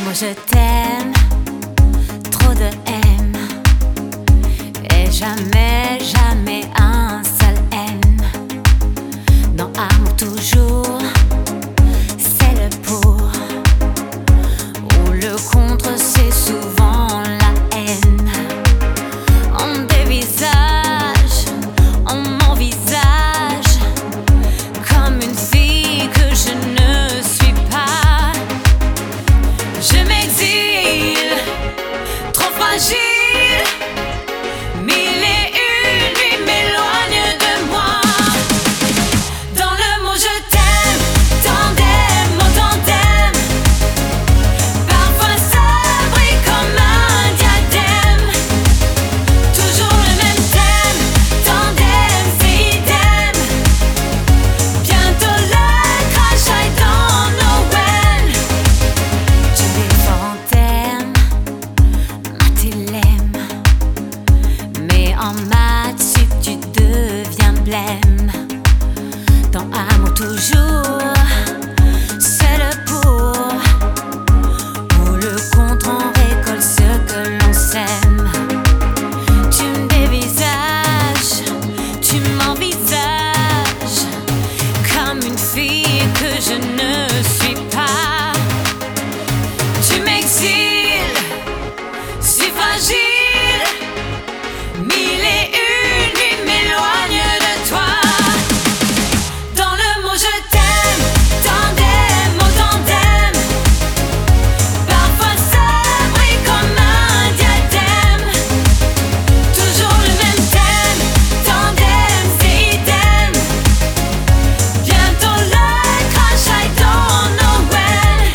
mot je t'aime, trop de M, et jamais, jamais un seul N. Dans amour toujours, c'est le pour, ou le contre, c'est souvent la haine. On dévisage, on m'envisage comme une fille que je ne suis pas. Je m'exile, trop fragile, mille et une nuits m'éloignent de moi. Dans le mot je t'aime, tandem, au tandem, parfois sabri comme un diadème. Toujours le même thème, tandem, c'est idem. Bientôt le crash est dans Noël. Je vais fort en terme, Mathilem, mais en maths si tu deviens blême. Dans amour toujours, c'est le pour, ou le contre, on récolte ce que l'on sème. Tu me dévisages, tu m'envisages comme une fille que je ne suis pas. Tu m'exiles, si fragile, mille et une nuits m'éloignent de toi. Dans le mot je t'aime, tandem, au tandem, parfois sabri comme un diadème. Toujours le même thème, tandem, c'est idem. Bientôt le crash est dans Noël.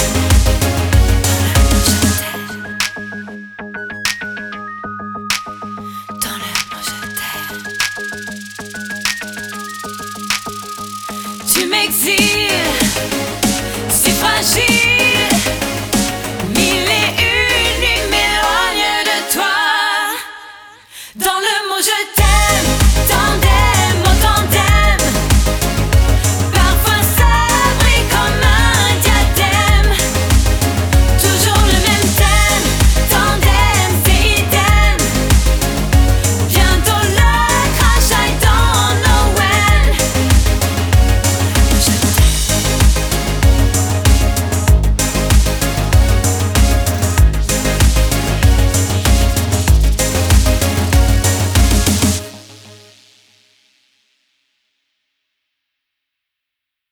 Je t'aime. Dans le mot je t'aime. Tu m'exiles, si fragile, mille et une nuits m'éloignent de toi. Dans le mot je t'aime.